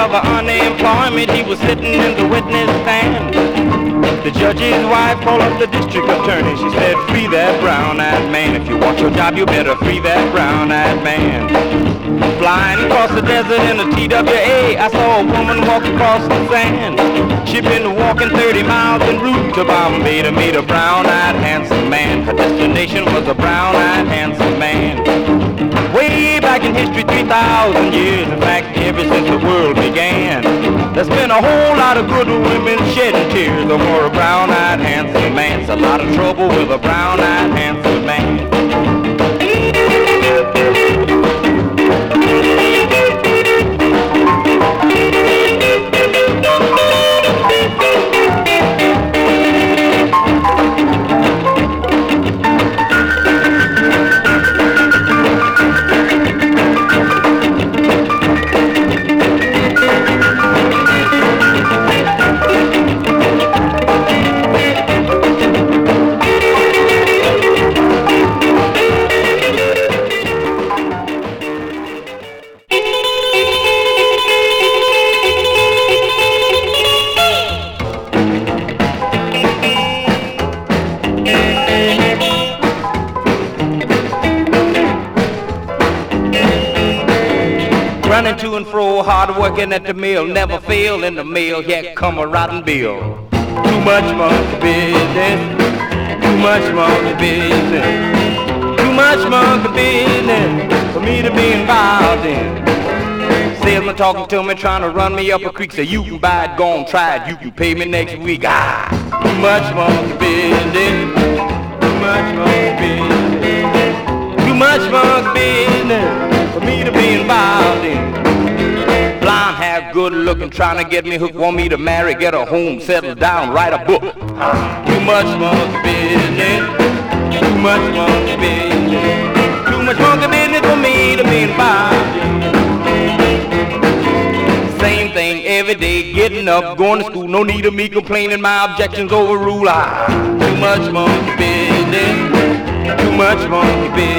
of unemployment, he was sitting in the witness stand. The judge's wife called up the district attorney. She said, free that brown-eyed man. If you want your job, you better free that brown-eyed man. Flying across the desert in a TWA, I saw a woman walk across the sand. She'd been walking 30 miles en route to Bombay to meet a brown-eyed handsome man. Her destination was a brown-eyed handsome man. Way back in history, 3,000 years, in fact, ever since the world began, there's been a whole lot of good women shedding tears over a brown-eyed handsome man. It's a lot of trouble with a brown-eyed handsome man. Running to and fro, hard working at the mill, never fail in the mail, here come a rotten bill. Too much monkey business, too much monkey business, too much monkey business for me to be involved in. Salesman talking to me, trying to run me up a creek, say you can buy it, go on, try it, you can pay me next week. Too much monkey business, too much monkey business, too much monkey business for me to be involved in. Blonde hair, good looking, trying to get me hooked, want me to marry, get a home, settle down, write a book. Too much monkey business, too much monkey business, too much monkey business for me to be involved in. Same thing every day, getting up, going to school, no need of me complaining, my objections overruled. Too much monkey business, too much monkey business.